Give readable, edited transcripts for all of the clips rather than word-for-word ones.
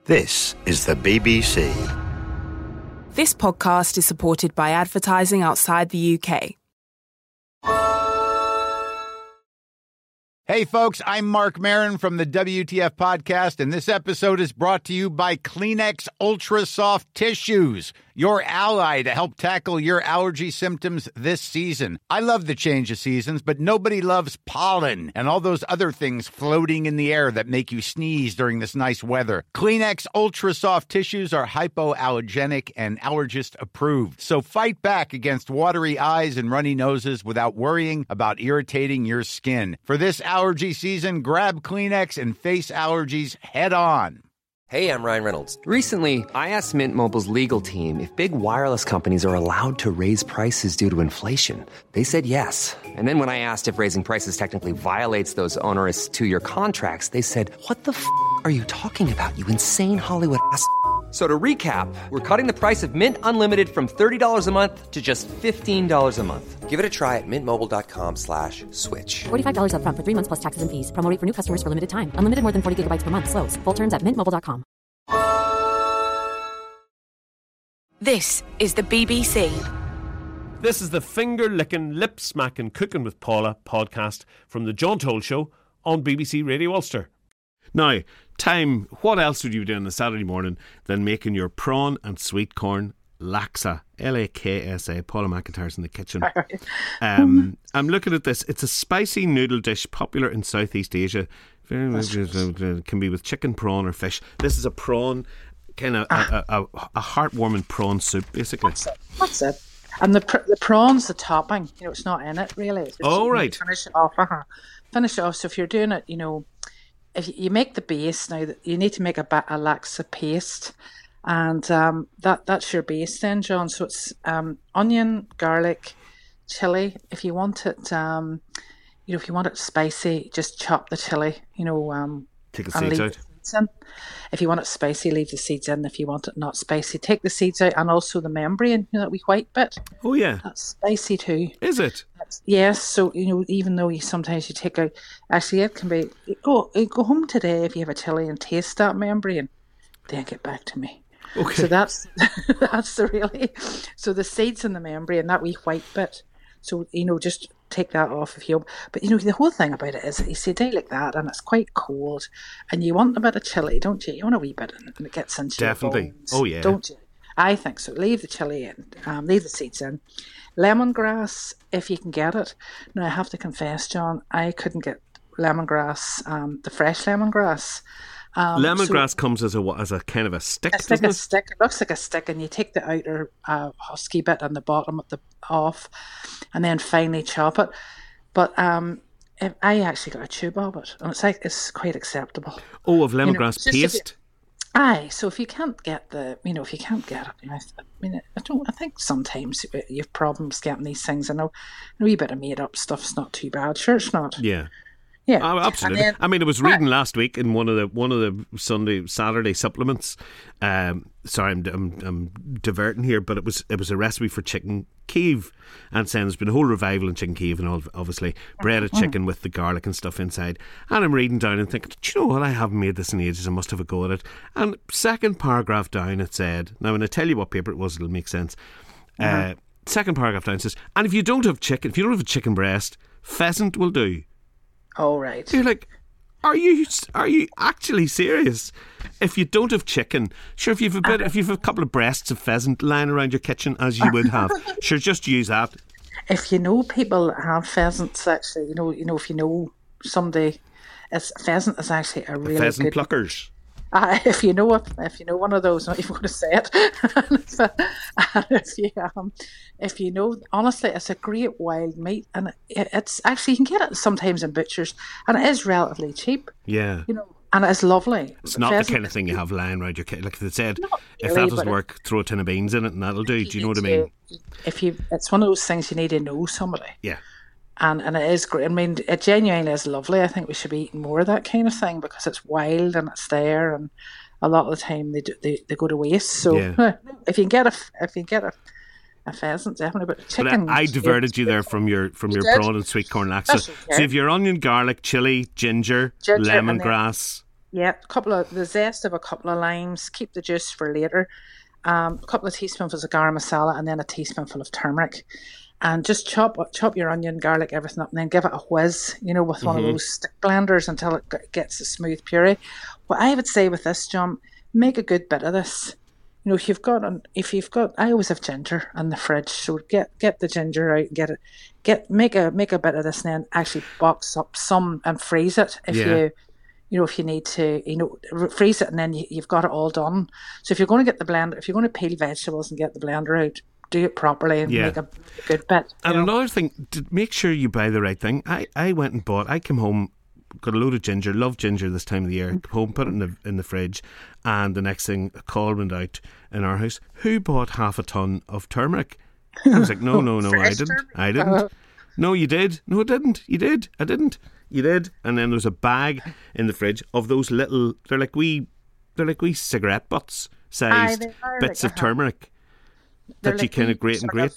This is the BBC. This podcast is supported by advertising outside the UK. Hey folks, I'm Mark Maron from the WTF Podcast, and this episode is brought to you by Kleenex Ultra Soft Tissues, your ally to help tackle your allergy symptoms this season. I love the change of seasons, but nobody loves pollen and all those other things floating in the air that make you sneeze during this nice weather. Kleenex Ultra Soft Tissues are hypoallergenic and allergist approved, so fight back against watery eyes and runny noses without worrying about irritating your skin. For this allergy season, grab Kleenex and face allergies head on. Hey, I'm Ryan Reynolds. Recently, I asked Mint Mobile's legal team if big wireless companies are allowed to raise prices due to inflation. They said yes. And then when I asked if raising prices technically violates those onerous two-year contracts, they said, "What the f*** are you talking about, you insane Hollywood ass?" So to recap, we're cutting the price of Mint Unlimited from $30 a month to just $15 a month. Give it a try at mintmobile.com/switch. $45 up front for 3 months plus taxes and fees. Promo rate for new customers for limited time. Unlimited more than 40 gigabytes per month. Slows full terms at mintmobile.com. This is the BBC. This is the finger-licking, lip-smacking Cooking with Paula podcast from the John Toll Show on BBC Radio Ulster. Now, time, what else would you do on a Saturday morning than making your prawn and sweet corn laksa? Laksa. Paula McIntyre's in the kitchen. I'm looking at this. It's a spicy noodle dish popular in Southeast Asia. Can be with chicken, prawn or fish. This is a prawn, kind of a heartwarming prawn soup, basically. That's it. And the prawn's the topping. You know, it's not in it, really. It's right. Finish it off. Finish it off. So if you're doing it, you know, if you make the base, now you need to make a laksa paste, and that's your base then, John. So it's onion, garlic, chili. If you want it, if you want it spicy, just chop the chili. Take the seeds out. If you want it spicy, leave the seeds in. If you want it not spicy, take the seeds out, and also the membrane, that wee white bit. Oh yeah, that's spicy too. Is it? Yes. So even though sometimes you take out, actually it can be. Go home today if you have a chili and taste that membrane, then get back to me. Okay. So that's the really. So the seeds and the membrane, that wee white bit. So just take that off if you. But the whole thing about it is that you see a day like that and it's quite cold, and you want a bit of chili, don't you? You want a wee bit, and it gets into definitely. Your bones, oh yeah, don't you? I think so. Leave the chili in, leave the seeds in. Lemongrass, if you can get it. Now I have to confess, John, I couldn't get lemongrass, the fresh lemongrass. Lemongrass comes as a kind of a stick. It's like a stick. It looks like a stick, and you take the outer husky bit and the bottom off, and then finely chop it. But I actually got a tube of it, and it's quite acceptable. Oh, of lemongrass paste. Aye, so if you can't get it, I think sometimes you have problems getting these things. I know a wee bit of made up stuff's not too bad. Sure, it's not. Yeah. Yeah, oh, absolutely. I mean, I was reading last week in one of the Saturday supplements. Sorry, I'm diverting here, but it was a recipe for chicken Kiev, and saying there's been a whole revival in chicken Kiev, and obviously breaded chicken with the garlic and stuff inside. And I'm reading down and thinking, do you know what? I haven't made this in ages. I must have a go at it. And second paragraph down, it said. Now, when I tell you what paper it was, it'll make sense. Second paragraph down says, and if you don't have a chicken breast, pheasant will do. Oh, right. You're like, are you actually serious? If you don't have chicken, sure, if you've a couple of breasts of pheasant lying around your kitchen, as you would have, sure, just use that. If you know people that have pheasants, actually, if you know somebody, pheasant is actually a really pheasant good pluckers. If you know one of those, not even going to say it. And if you know, honestly, it's a great wild meat, and it's actually, you can get it sometimes in butchers, and it is relatively cheap. Yeah. And it's lovely. It's not the kind of thing you have lying around your kitchen. Like they said, if that doesn't work, throw a tin of beans in it, and that'll do. Do you know what I mean? It's one of those things you need to know somebody. Yeah. And it is great. I mean, it genuinely is lovely. I think we should be eating more of that kind of thing because it's wild and it's there, and a lot of the time they go to waste. So if you can get a pheasant, definitely, but chicken. But I diverted you there from your prawn and sweet corn laksa. Okay. So if you're onion, garlic, chili, ginger lemongrass, Yeah, the zest of a couple of limes. Keep the juice for later. A couple of teaspoonfuls of garam masala, and then a teaspoonful of turmeric. And just chop your onion, garlic, everything up, and then give it a whiz, with one of those stick blenders until it gets a smooth puree. What I would say with this, John, make a good bit of this. If you've got, I always have ginger in the fridge, so get the ginger out, make a bit of this, and then actually box up some and freeze it if if you need to, freeze it, and then you've got it all done. So if you're going to get the blender, if you're going to peel vegetables and get the blender out, do it properly and make a good bit. And another thing, to make sure you buy the right thing. I went and bought. I came home, got a load of ginger. Love ginger this time of the year. Came home, put it in the fridge, and the next thing, a call went out in our house. Who bought half a ton of turmeric? I was like, no, I didn't. No, you did. No, I didn't. You did. I didn't. You did. And then there's a bag in the fridge of those little. They're like wee cigarette butts sized bits of turmeric. That like you kind of grate and grate.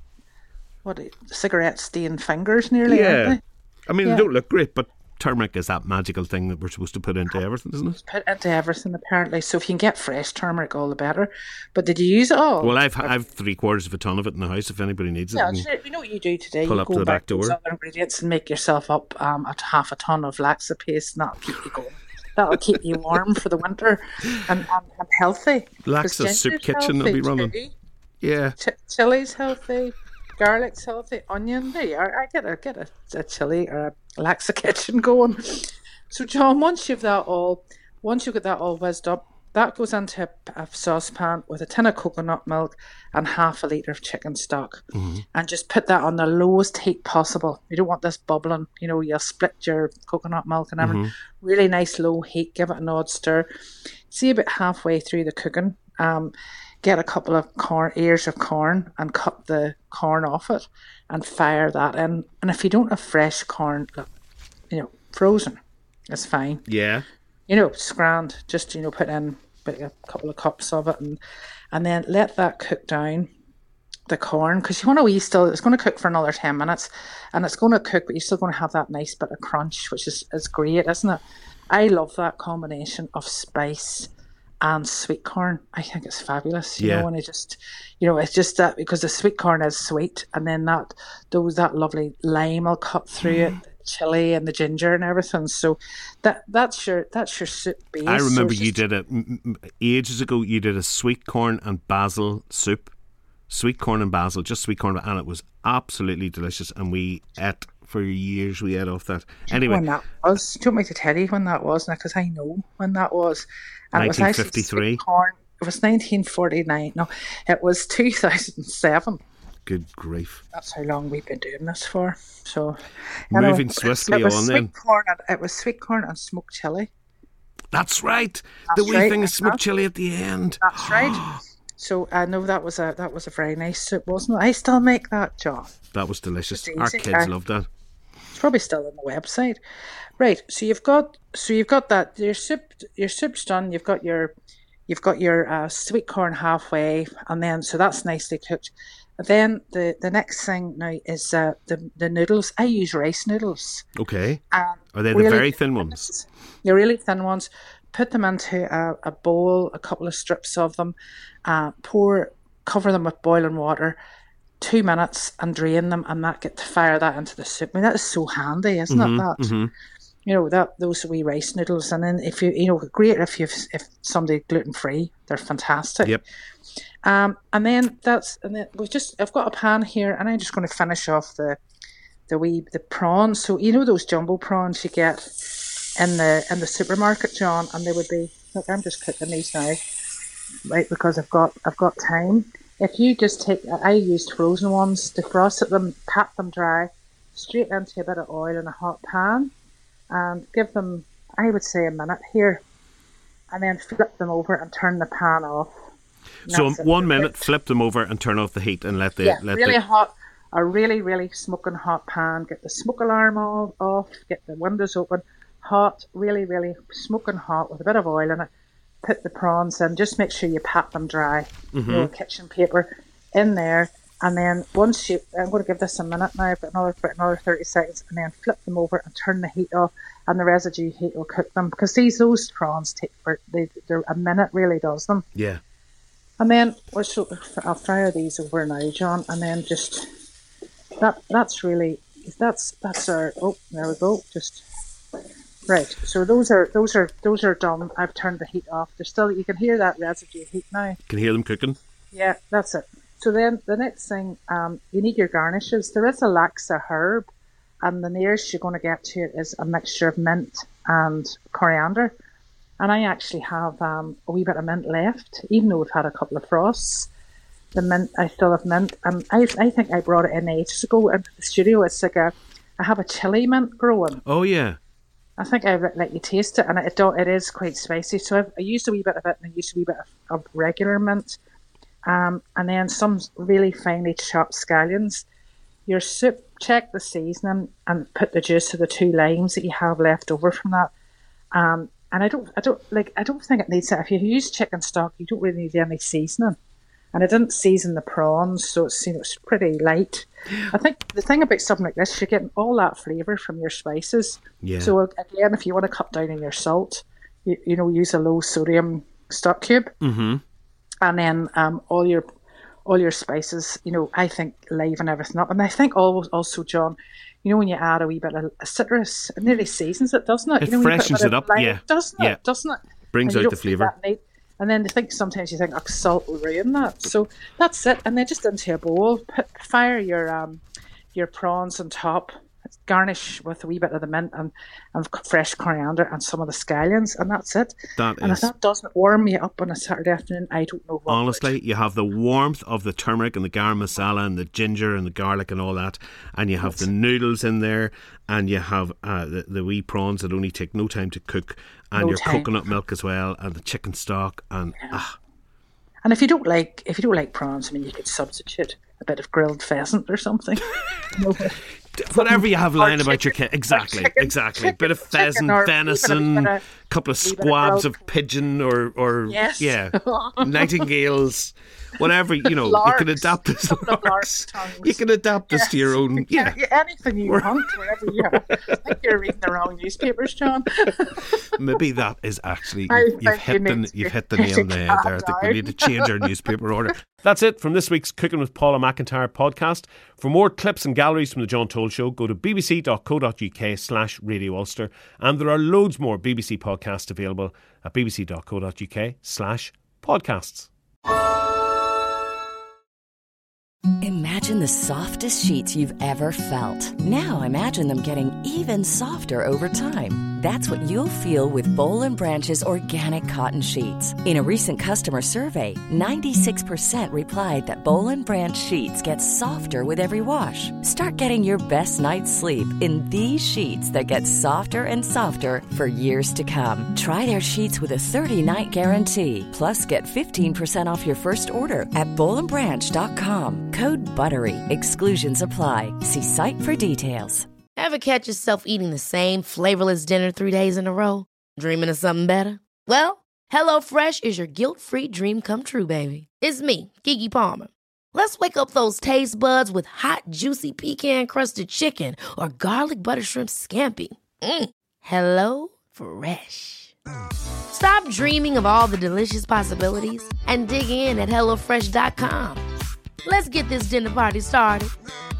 Cigarette stained fingers nearly, aren't they? I mean, they don't look great, but turmeric is that magical thing that we're supposed to put into everything, isn't it? Put into everything, apparently. So if you can get fresh turmeric, all the better. But did you use it all? Well, I've 3/4 of a ton of it in the house if anybody needs it. Yeah, you know what you do today? Pull you up go to the back door. Other ingredients and make yourself up half a ton of laxa paste, and that'll keep you going. That'll keep you warm for the winter and healthy. Laxa soup kitchen will be running. Too. Yeah. Chili's healthy, garlic's healthy, onion. There you are. I get a chili or a laxa kitchen going. So, John, once you've got that all whizzed up, that goes into a saucepan with a tin of coconut milk and half a litre of chicken stock. Mm-hmm. And just put that on the lowest heat possible. You don't want this bubbling. You'll split your coconut milk and everything. Mm-hmm. Really nice low heat. Give it an odd stir. See about halfway through the cooking. Get a couple of ears of corn and cut the corn off it and fire that in. And if you don't have fresh corn, frozen, it's fine. Yeah. It's grand. Just, put in a couple of cups of it and then let that cook down, the corn, because you want it's going to cook for another 10 minutes and it's going to cook, but you're still going to have that nice bit of crunch, which is great, isn't it? I love that combination of spice and sweet corn. I think it's fabulous, you know, and it just, it's just that because the sweet corn is sweet, and then that lovely lime will cut through it, the chili and the ginger and everything. So that's your soup base. I remember you did it ages ago. You did a sweet corn and basil soup, sweet corn and basil, just sweet corn, and it was absolutely delicious. And we ate for years. We ate off that. Anyway, when that was, do you want me to tell you when that was? Because I know when that was. And 1953. It was 1949. No, it was 2007. Good grief! That's how long we've been doing this for. So, moving swiftly on then. It was sweet corn and smoked chili. That's right. The wee thing of smoked chili at the end. That's right. So I know that was a very nice soup, wasn't it? I still make that, John. That was delicious. Our kids loved that. It's probably still on the website. Right, so you've got that your soup's done. You've got your sweet corn halfway, and then so that's nicely cooked. Then the next thing now is the noodles. I use rice noodles. Okay. Are they the very thin ones? They're really thin ones. Put them into a bowl, a couple of strips of them. Cover them with boiling water. 2 minutes and drain them, and fire that into the soup. I mean, that is so handy, isn't it? That. Mm-hmm. Those wee rice noodles, and then if great if somebody gluten free, they're fantastic. Yep. And then I've got a pan here, and I'm just going to finish off the prawns. So those jumbo prawns you get in the supermarket, John, and they would be. Look, I'm just cooking these now, right? Because I've got time. If you just I used frozen ones, defrosted them, pat them dry, straight into a bit of oil in a hot pan. And give them, I would say, a minute here, and then flip them over and turn the pan off. So 1 minute, flip them over and turn off the heat and let hot, a really, really smoking hot pan. Get the smoke alarm off, get the windows open, hot, really, really smoking hot with a bit of oil in it. Put the prawns in, just make sure you pat them dry. Kitchen paper in there, And then once I'm going to give this a minute now, but another 30 seconds, and then flip them over and turn the heat off, and the residue heat will cook them, because those prawns they're a minute really does them. Yeah. And then I'll fry these over now, John, and then just that's our, oh, there we go, just right. So those are done. I've turned the heat off. There's still, you can hear that residue heat now. You can hear them cooking. Yeah, that's it. So then the next thing, you need your garnishes. There is a Laksa herb, and the nearest you're going to get to it is a mixture of mint and coriander. And I actually have a wee bit of mint left, even though we've had a couple of frosts. The mint, I still have mint, and I think I brought it in ages ago into the studio. It's like I have a chili mint growing. Oh yeah. I think I let you taste it, and it is quite spicy. So I used a wee bit of it, and I used a wee bit of regular mint. And then some really finely chopped scallions. Your soup, check the seasoning and put the juice of the 2 limes that you have left over from that. And I don't think it needs it. If you use chicken stock, you don't really need any seasoning. And I didn't season the prawns, so it's pretty light. I think the thing about something like this, you're getting all that flavour from your spices. Yeah. So again, if you want to cut down on your salt, you use a low sodium stock cube. Mm-hmm. And then all your spices, I think liven everything up. And I think also, John, when you add a wee bit of citrus, it nearly seasons it, doesn't it? It freshens it up, yeah. Doesn't it? Brings out the flavour. And then sometimes you think, salt will ruin that. So that's it. And then just into a bowl, fire your prawns on top, garnish with a wee bit of the mint and fresh coriander and some of the scallions, and that's it. If that doesn't warm you up on a Saturday afternoon, I don't know what. Honestly, you have the warmth of the turmeric and the garam masala and the ginger and the garlic and all that, and you have the noodles in there, and you have the wee prawns that only take no time to cook, and your coconut milk as well, and the chicken stock, and And if you don't like prawns, you could substitute a bit of grilled pheasant or something. Whatever you have lying about your kit. Exactly. Bit of pheasant, venison, a couple of squabs of pigeon or yes. Yeah, nightingales, whatever, you can adapt this. You can adapt this to your own. Yeah. Anything you want, wherever you are. I think you're reading the wrong newspapers, John. Maybe that is actually, you've hit the nail on the head there. I think we need to change our newspaper order. That's it from this week's Cooking with Paula McIntyre podcast. For more clips and galleries from The John Toll Show, go to bbc.co.uk/Radio Ulster. And there are loads more BBC podcasts available at bbc.co.uk/podcasts. Imagine the softest sheets you've ever felt. Now imagine them getting even softer over time. That's what you'll feel with Boll & Branch's organic cotton sheets. In a recent customer survey, 96% replied that Boll & Branch sheets get softer with every wash. Start getting your best night's sleep in these sheets that get softer and softer for years to come. Try their sheets with a 30-night guarantee. Plus, get 15% off your first order at bollandbranch.com. Code BUTTERY. Exclusions apply. See site for details. Ever catch yourself eating the same flavorless dinner 3 days in a row? Dreaming of something better? Well, HelloFresh is your guilt-free dream come true, baby. It's me, Keke Palmer. Let's wake up those taste buds with hot, juicy pecan-crusted chicken or garlic butter shrimp scampi. HelloFresh. Stop dreaming of all the delicious possibilities and dig in at HelloFresh.com. Let's get this dinner party started.